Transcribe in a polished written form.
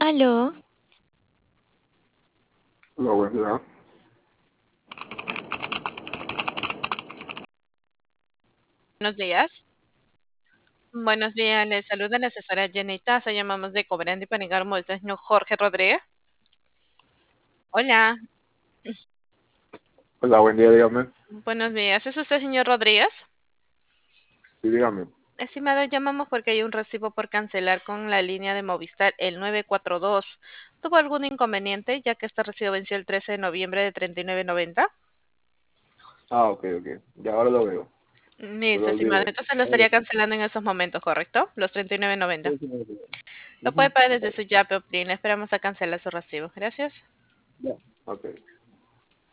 Aló, Hola, buen día. Buenos días. Buenos días, les saluda la asesora Jenny Taza. Llamamos de Cobrante para negar multa al señor Jorge Rodríguez. Hola, Hola, buen día, dígame. buenos días. ¿Es usted señor Rodríguez? Sí, dígame. Estimado, llamamos porque hay un recibo por cancelar con la línea de Movistar el 942. ¿Tuvo algún inconveniente ya que este recibo venció el 13 de noviembre de 39.90? Ah, ok, ok. Ya ahora lo veo. Listo, Solo estimado. olvidé. Entonces lo estaría cancelando en esos momentos, ¿correcto? Los 39.90. Sí, sí, sí, sí. Lo puede Ujú. pagar desde su Yape o PLIN. Le esperamos a cancelar su recibo. Gracias. Ya. Ok.